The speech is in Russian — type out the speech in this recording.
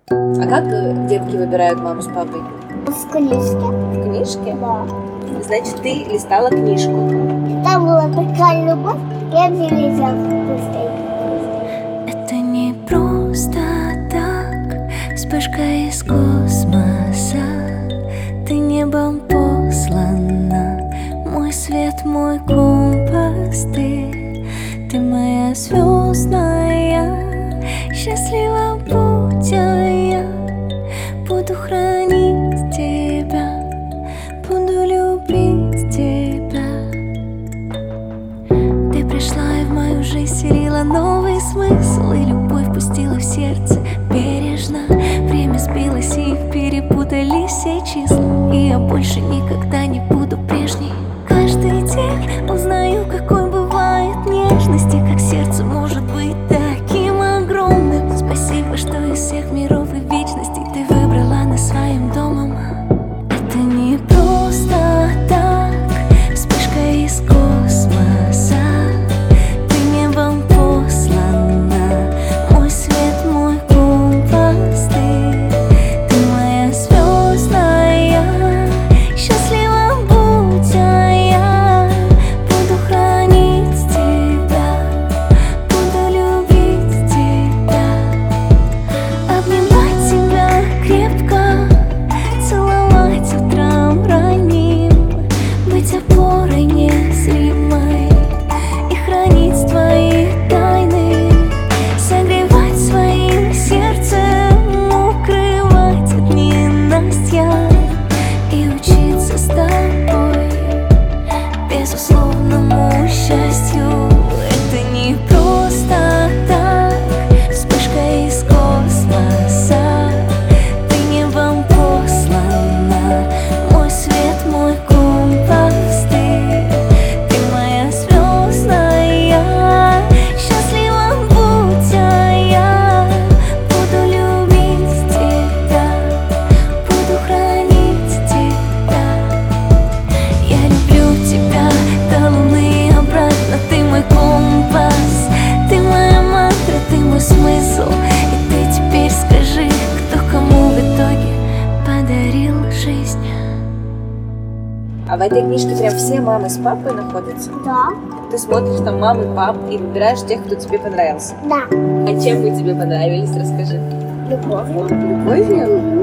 А как детки выбирают маму с папой? В книжке. В книжке? Да. Значит, ты листала книжку. Там была такая любовь, я мне летел быстрее. Это не просто так, вспышка из космоса. Ты небом послана, мой свет, мой компас. Ты моя звездная, счастлива будь, а я буду хранить тебя, буду любить тебя. Ты пришла и в мою жизнь вселила новый смысл, и любовь пустила в сердце бережно. Время сбилось и перепутали все числа, и я больше никогда не буду прежней. Каждый день узнаю, какой бывает нежность, и как сердце может быть таким огромным. Спасибо, что из всех миров и вечностей ты выбрала нас своим домом. Это не просто так, вспышка из космоса. Ты небом послана, мой свет, мой компас. Ты моя звездная, счастлива будь, а я буду хранить тебя, буду любить тебя, обнимать тебя крепко, целовать утром ранним, быть опорой незримой и хранить твои тайны, согревать своим сердцем, укрывать от ненастья и учиться с тобой безусловному счастью. Это не просто так, вспышка из космоса. Ты небом послана, мой свет, мой компас. Ты моя звездная, счастлива будь, а я буду любить тебя, буду хранить тебя. Я люблю тебя до луны и обратно. Ты мой компас, ты моя мантра, ты мой смысл. И ты теперь скажи, кто кому в итоге подарил жизнь. А в этой книжке прям все мамы с папой находятся? Да. Ты смотришь там мамы, пап и выбираешь тех, кто тебе понравился. Да. А чем вы тебе понравились, расскажи. Любовь. Любовью?